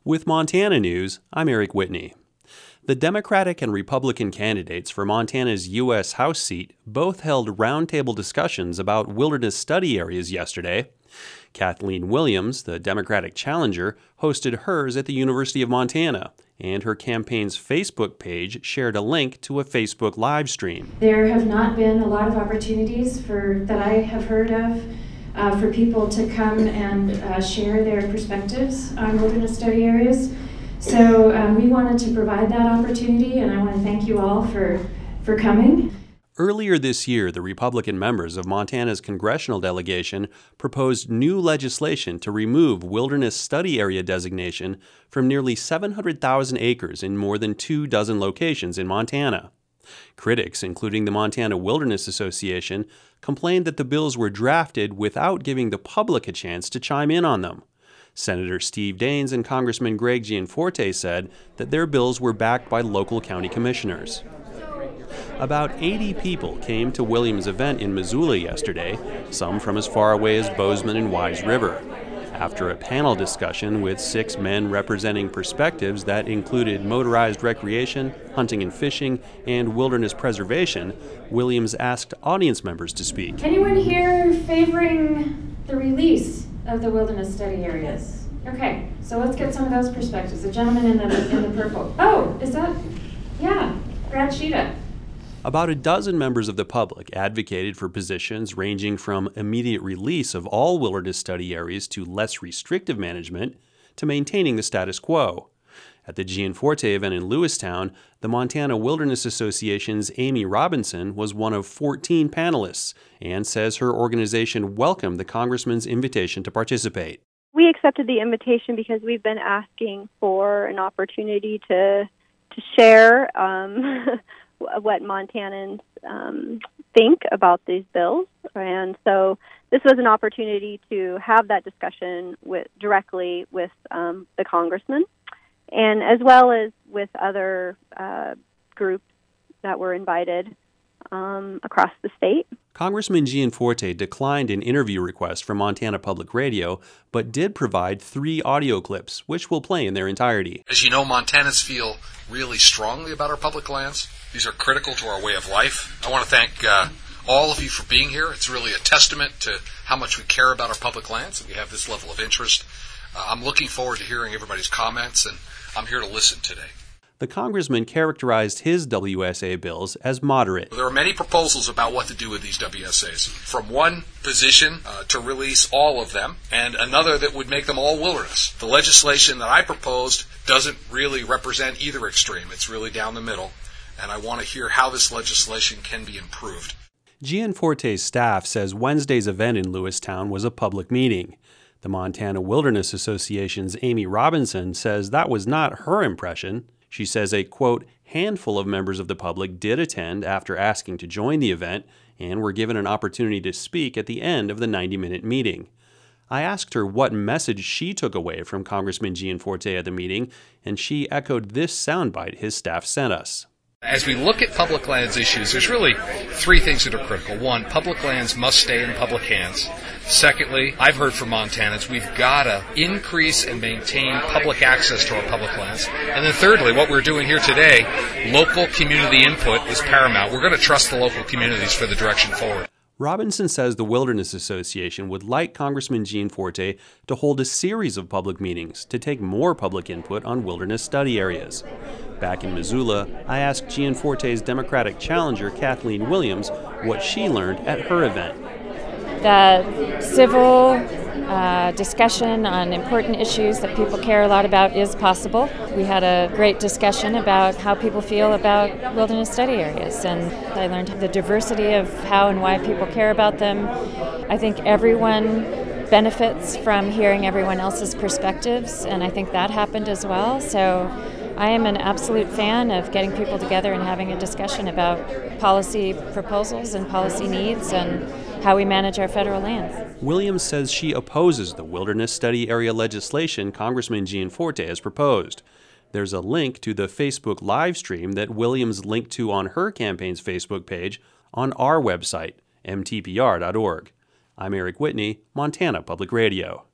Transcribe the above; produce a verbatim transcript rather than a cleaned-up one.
With Montana News, I'm Eric Whitney. The Democratic and Republican candidates for Montana's U S House seat both held roundtable discussions about wilderness study areas yesterday. Kathleen Williams, the Democratic challenger, hosted hers at the University of Montana, and her campaign's Facebook page shared a link to a Facebook live stream. There have not been a lot of opportunities for that I have heard of uh, for people to come and uh, share their perspectives on wilderness study areas. So um, we wanted to provide that opportunity, and I want to thank you all for, for coming. Earlier this year, the Republican members of Montana's congressional delegation proposed new legislation to remove wilderness study area designation from nearly seven hundred thousand acres in more than two dozen locations in Montana. Critics, including the Montana Wilderness Association, complained that the bills were drafted without giving the public a chance to chime in on them. Senator Steve Daines and Congressman Greg Gianforte said that their bills were backed by local county commissioners. About eighty people came to Williams' event in Missoula yesterday, some from as far away as Bozeman and Wise River. After a panel discussion with six men representing perspectives that included motorized recreation, hunting and fishing, and wilderness preservation, Williams asked audience members to speak. Anyone here favoring the release of the wilderness study areas? Okay, so let's get some of those perspectives. The gentleman in the in the purple. Oh, is that? Yeah, Brad Sheeta. About a dozen members of the public advocated for positions ranging from immediate release of all wilderness study areas to less restrictive management to maintaining the status quo. At the Gianforte event in Lewistown, the Montana Wilderness Association's Amy Robinson was one of fourteen panelists and says her organization welcomed the congressman's invitation to participate. We accepted the invitation because we've been asking for an opportunity to to share um, what Montanans um, think about these bills. And so this was an opportunity to have that discussion with directly with um, the congressman, and as well as with other uh, groups that were invited um, across the state. Congressman Gianforte declined an interview request from Montana Public Radio, but did provide three audio clips, which we'll play in their entirety. As you know, Montanans feel really strongly about our public lands. These are critical to our way of life. I want to thank uh, all of you for being here. It's really a testament to how much we care about our public lands, and we have this level of interest. Uh, I'm looking forward to hearing everybody's comments, and I'm here to listen today. The congressman characterized his W S A bills as moderate. There are many proposals about what to do with these W S As. From one position uh, to release all of them, and another that would make them all wilderness. The legislation that I proposed doesn't really represent either extreme. It's really down the middle, and I want to hear how this legislation can be improved. Gianforte's staff says Wednesday's event in Lewistown was a public meeting. The Montana Wilderness Association's Amy Robinson says that was not her impression. She says a, quote, handful of members of the public did attend after asking to join the event and were given an opportunity to speak at the end of the ninety-minute meeting. I asked her what message she took away from Congressman Gianforte at the meeting, and she echoed this soundbite his staff sent us. As we look at public lands issues, there's really three things that are critical. One, public lands must stay in public hands. Secondly, I've heard from Montanans, we've got to increase and maintain public access to our public lands. And then thirdly, what we're doing here today, local community input is paramount. We're going to trust the local communities for the direction forward. Robinson says the Wilderness Association would like Congressman Gianforte to hold a series of public meetings to take more public input on wilderness study areas. Back in Missoula, I asked Gianforte's Democratic challenger Kathleen Williams what she learned at her event. The civil uh, discussion on important issues that people care a lot about is possible. We had a great discussion about how people feel about wilderness study areas, and I learned the diversity of how and why people care about them. I think everyone benefits from hearing everyone else's perspectives, and I think that happened as well. So I am an absolute fan of getting people together and having a discussion about policy proposals and policy needs and how we manage our federal lands. Williams says she opposes the wilderness study area legislation Congressman Gianforte has proposed. There's a link to the Facebook live stream that Williams linked to on her campaign's Facebook page on our website, m t p r dot org. I'm Eric Whitney, Montana Public Radio.